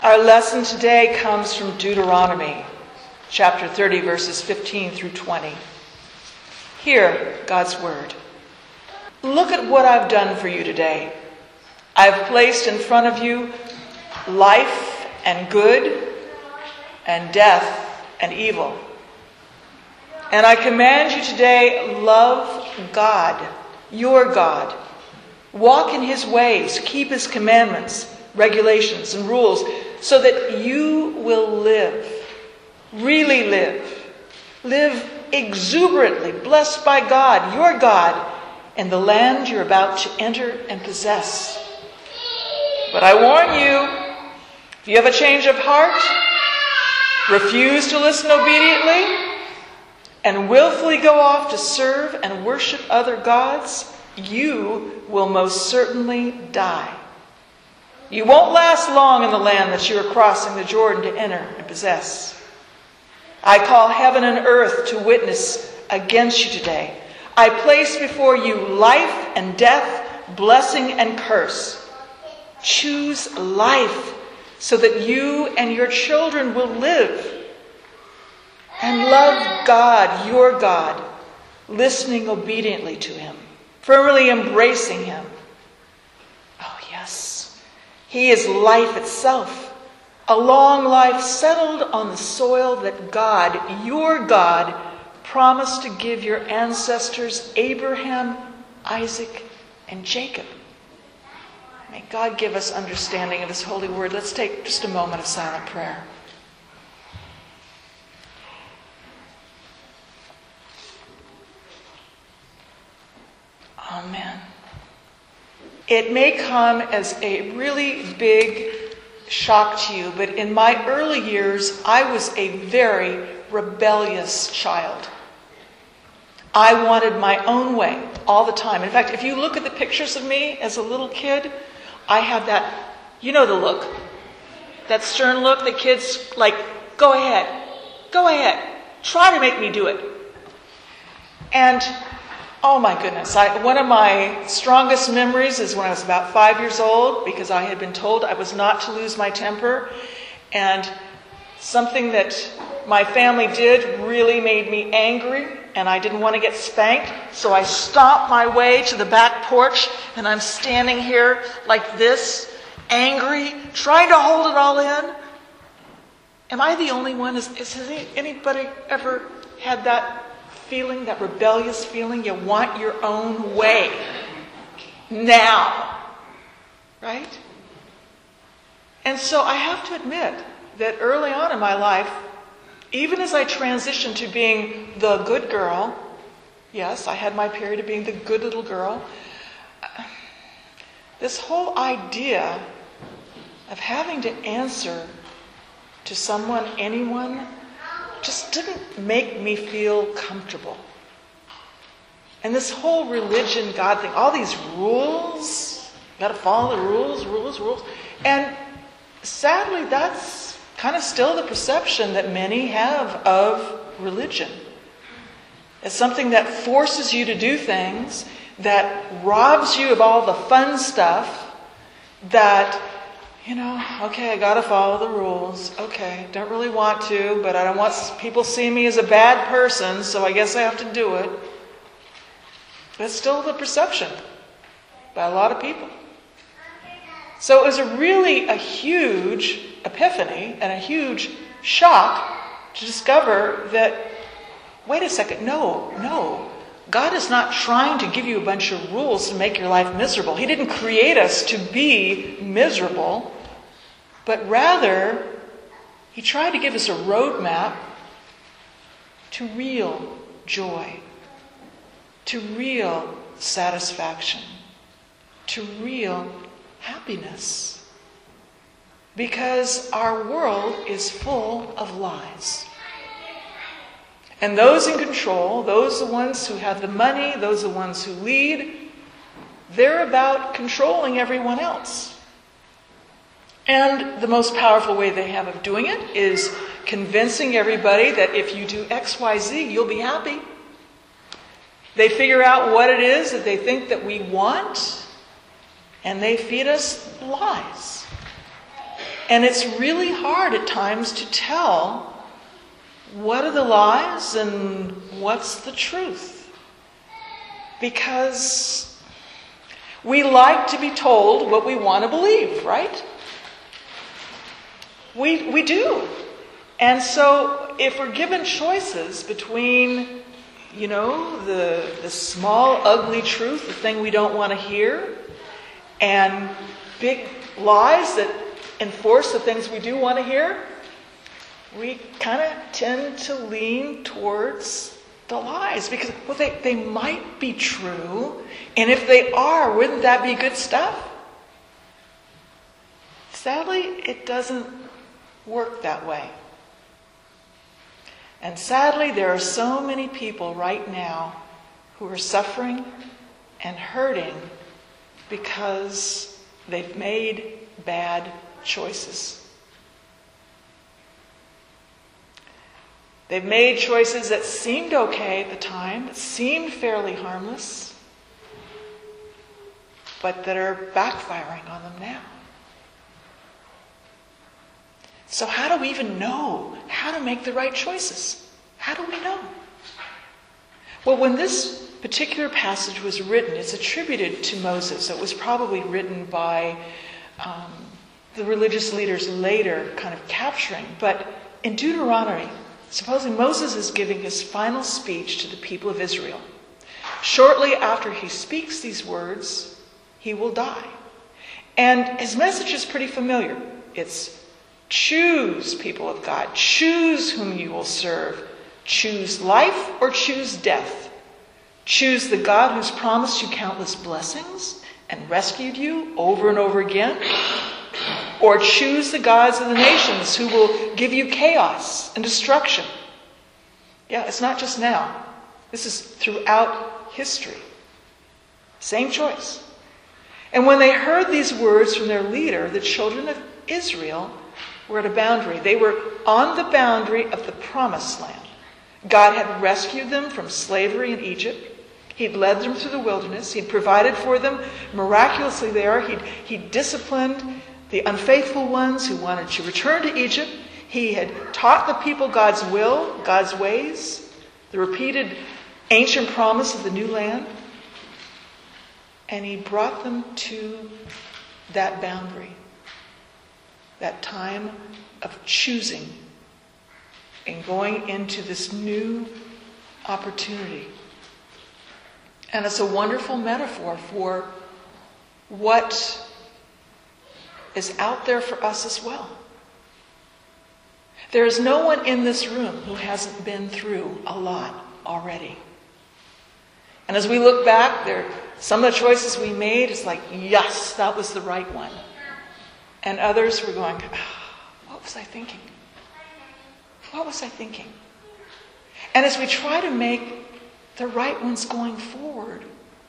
Our lesson today comes from Deuteronomy, chapter 30, verses 15 through 20. Hear God's word. Look at what I've done for you today. I've placed in front of you life and good, and death and evil. And I command you today, love God, your God. Walk in his ways, keep his commandments, regulations, and rules, so that you will live, really live. Live exuberantly, blessed by God, your God, in the land you're about to enter and possess. But I warn you, if you have a change of heart, refuse to listen obediently, and willfully go off to serve and worship other gods, you will most certainly die. You won't last long in the land that you are crossing the Jordan to enter and possess. I call heaven and earth to witness against you today. I place before you life and death, blessing and curse. Choose life so that you and your children will live. And love God, your God, listening obediently to him, firmly embracing him. Oh, yes. He is life itself, a long life settled on the soil that God, your God, promised to give your ancestors Abraham, Isaac, and Jacob. May God give us understanding of his holy word. Let's take just a moment of silent prayer. Amen. It may come as a really big shock to you, but in my early years, I was a very rebellious child. I wanted my own way all the time. In fact, if you look at the pictures of me as a little kid, I had that, you know the look, that stern look that kids like, go ahead, try to make me do it. And oh my goodness, one of my strongest memories is when I was about 5 years old, because I had been told I was not to lose my temper. And something that my family did really made me angry, and I didn't want to get spanked. So I stomped my way to the back porch, and I'm standing here like this, angry, trying to hold it all in. Am I the only one? Has anybody ever had that feeling, that rebellious feeling? You want your own way now, right? And so I have to admit that early on in my life, even as I transitioned to being the good girl, yes, I had my period of being the good little girl, this whole idea of having to answer to someone, anyone, just didn't make me feel comfortable. And this whole religion, God thing, all these rules, got to follow the rules. And sadly, that's kind of still the perception that many have of religion. It's something that forces you to do things, that robs you of all the fun stuff, that okay, I got to follow the rules. Okay, don't really want to, but I don't want people seeing me as a bad person, so I guess I have to do it. That's still the perception by a lot of people. So it was a huge epiphany and a huge shock to discover that, wait a second, no. God is not trying to give you a bunch of rules to make your life miserable. He didn't create us to be miserable, but rather, he tried to give us a roadmap to real joy, to real satisfaction, to real happiness. Because our world is full of lies. And those in control, those the ones who have the money, those the ones who lead, they're about controlling everyone else. And the most powerful way they have of doing it is convincing everybody that if you do X, Y, Z, you'll be happy. They figure out what it is that they think that we want, and they feed us lies. And it's really hard at times to tell what are the lies and what's the truth. Because we like to be told what we want to believe, right? We do. And so if we're given choices between, the small, ugly truth, the thing we don't want to hear, and big lies that enforce the things we do want to hear, we kind of tend to lean towards the lies because, they might be true, and if they are, wouldn't that be good stuff? Sadly, it doesn't work that way. And sadly, there are so many people right now who are suffering and hurting because they've made bad choices. They've made choices that seemed okay at the time, that seemed fairly harmless, but that are backfiring on them now. So how do we even know how to make the right choices? How do we know? Well, when this particular passage was written, it's attributed to Moses. It was probably written by the religious leaders later kind of capturing. But in Deuteronomy, supposedly Moses is giving his final speech to the people of Israel. Shortly after he speaks these words, he will die. And his message is pretty familiar. It's choose, people of God. Choose whom you will serve. Choose life or choose death. Choose the God who's promised you countless blessings and rescued you over and over again. Or choose the gods of the nations who will give you chaos and destruction. Yeah, it's not just now. This is throughout history. Same choice. And when they heard these words from their leader, the children of Israel were at a boundary. They were on the boundary of the promised land. God had rescued them from slavery in Egypt. He'd led them through the wilderness. He'd provided for them miraculously there. He'd disciplined the unfaithful ones who wanted to return to Egypt. He had taught the people God's will, God's ways, the repeated ancient promise of the new land. And he brought them to that boundary. That time of choosing and going into this new opportunity. And it's a wonderful metaphor for what is out there for us as well. There is no one in this room who hasn't been through a lot already. And as we look back, some of the choices we made, it's like, yes, that was the right one. And others were going, what was I thinking? What was I thinking? And as we try to make the right ones going forward,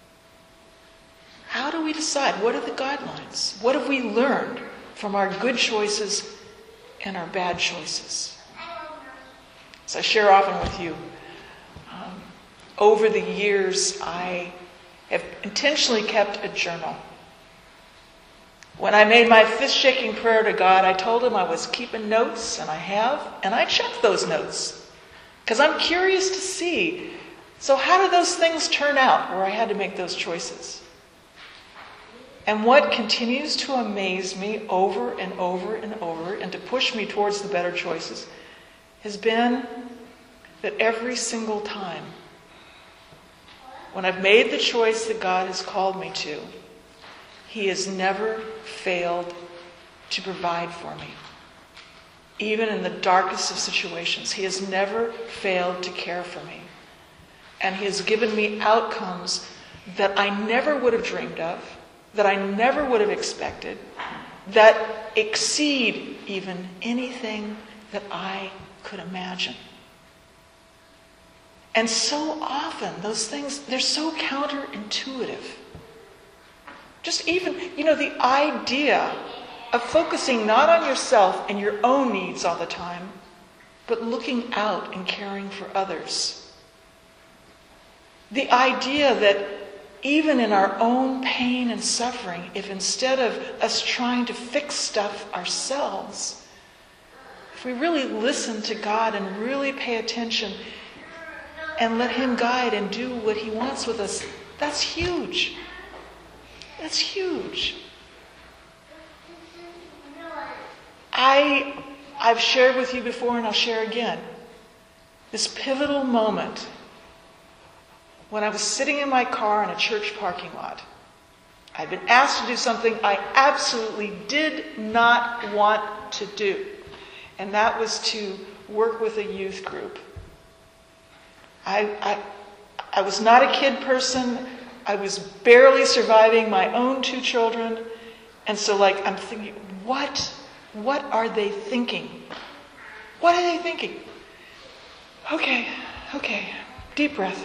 how do we decide? What are the guidelines? What have we learned from our good choices and our bad choices? As I share often with you, over the years I have intentionally kept a journal. When I made my fist-shaking prayer to God, I told him I was keeping notes, and I have, and I checked those notes. Because I'm curious to see, so how did those things turn out where I had to make those choices? And what continues to amaze me over and over and over, and to push me towards the better choices, has been that every single time, when I've made the choice that God has called me to, he has never failed to provide for me. Even in the darkest of situations, he has never failed to care for me. And he has given me outcomes that I never would have dreamed of, that I never would have expected, that exceed even anything that I could imagine. And so often, those things, they're so counterintuitive. Just even, the idea of focusing not on yourself and your own needs all the time, but looking out and caring for others. The idea that even in our own pain and suffering, if instead of us trying to fix stuff ourselves, if we really listen to God and really pay attention and let Him guide and do what He wants with us, that's huge. That's huge. I've shared with you before, and I'll share again, this pivotal moment when I was sitting in my car in a church parking lot. I'd been asked to do something I absolutely did not want to do, and that was to work with a youth group. I was not a kid person. I was barely surviving my own 2 children, and so I'm thinking, what are they thinking? What are they thinking? Okay, deep breath.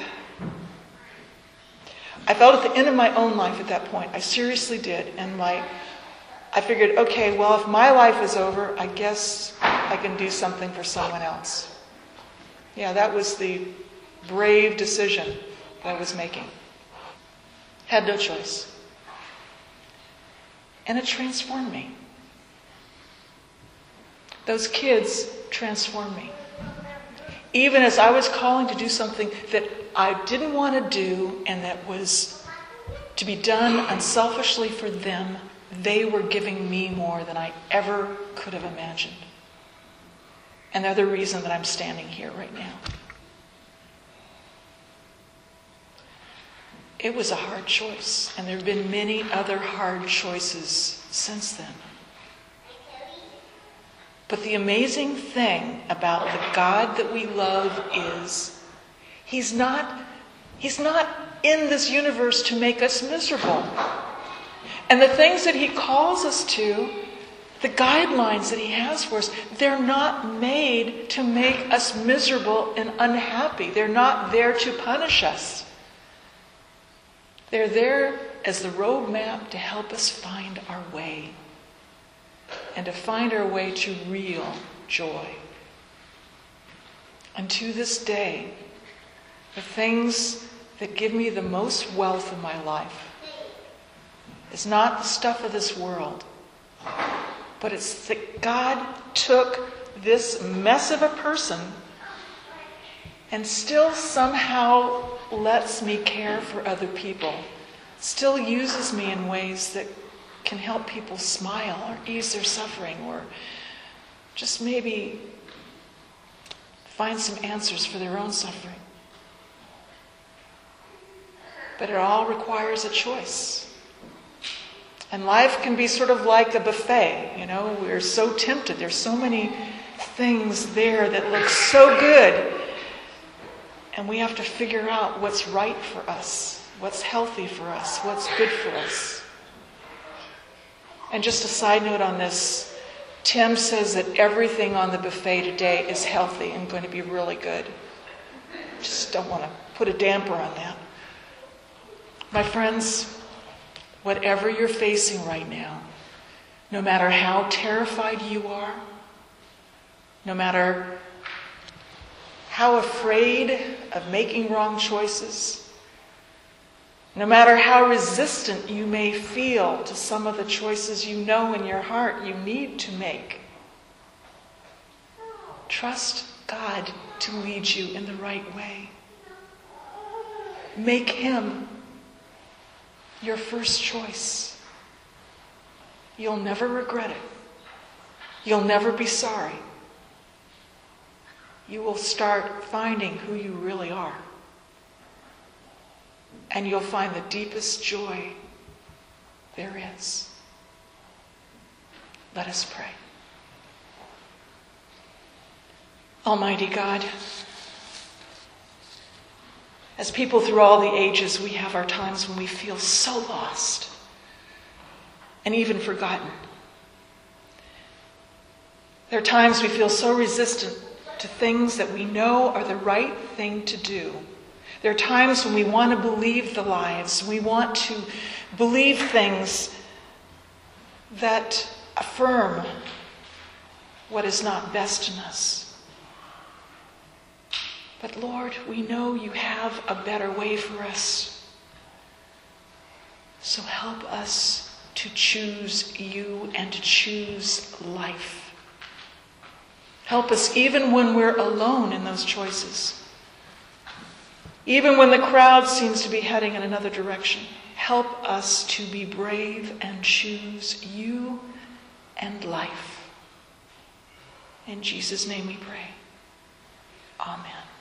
I felt at the end of my own life at that point. I seriously did. And I figured, okay, well, if my life is over, I guess I can do something for someone else. Yeah, that was the brave decision that I was making. Had no choice. And it transformed me. Those kids transformed me. Even as I was calling to do something that I didn't want to do and that was to be done unselfishly for them, they were giving me more than I ever could have imagined. And they're the reason that I'm standing here right now. It was a hard choice, and there have been many other hard choices since then. But the amazing thing about the God that we love is He's not in this universe to make us miserable. And the things that He calls us to, the guidelines that He has for us, they're not made to make us miserable and unhappy. They're not there to punish us. They're there as the roadmap to help us find our way. And to find our way to real joy. And to this day, the things that give me the most wealth in my life is not the stuff of this world, but it's that God took this mess of a person and still somehow lets me care for other people, still uses me in ways that can help people smile or ease their suffering or just maybe find some answers for their own suffering. But it all requires a choice. And life can be sort of like a buffet, we're so tempted. There's so many things there that look so good. And we have to figure out what's right for us, what's healthy for us, what's good for us. And just a side note on this, Tim says that everything on the buffet today is healthy and going to be really good. Just don't want to put a damper on that. My friends, whatever you're facing right now, no matter how terrified you are, no matter how afraid of making wrong choices, no matter how resistant you may feel to some of the choices you know in your heart you need to make, trust God to lead you in the right way. Make Him your first choice. You'll never regret it. You'll never be sorry. You will start finding who you really are. And you'll find the deepest joy there is. Let us pray. Almighty God, as people through all the ages, we have our times when we feel so lost and even forgotten. There are times we feel so resistant to things that we know are the right thing to do. There are times when we want to believe the lies. We want to believe things that affirm what is not best in us. But Lord, we know you have a better way for us. So help us to choose you and to choose life. Help us even when we're alone in those choices. Even when the crowd seems to be heading in another direction. Help us to be brave and choose you and life. In Jesus' name we pray. Amen.